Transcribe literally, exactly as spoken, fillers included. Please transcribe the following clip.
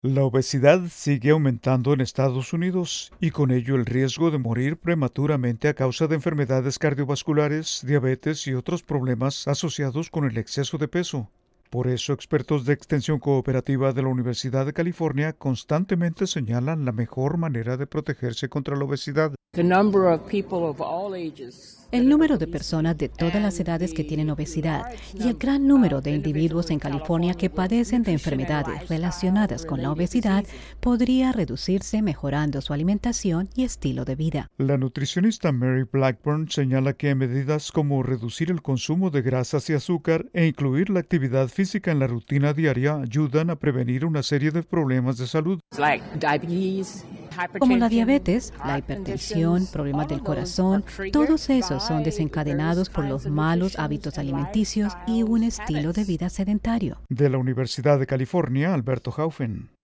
La obesidad sigue aumentando en Estados Unidos y con ello el riesgo de morir prematuramente a causa de enfermedades cardiovasculares, diabetes y otros problemas asociados con el exceso de peso. Por eso, expertos de Extensión Cooperativa de la Universidad de California constantemente señalan la mejor manera de protegerse contra la obesidad. El número de personas de todas las edades que tienen obesidad y el gran número de individuos en California que padecen de enfermedades relacionadas con la obesidad podría reducirse mejorando su alimentación y estilo de vida. La nutricionista Mary Blackburn señala que medidas como reducir el consumo de grasas y azúcar e incluir la actividad física en la rutina diaria ayudan a prevenir una serie de problemas de salud. Como la diabetes, la hipertensión, problemas del corazón, todos esos son desencadenados por los malos hábitos alimenticios y un estilo de vida sedentario. De la Universidad de California, Alberto Haufen.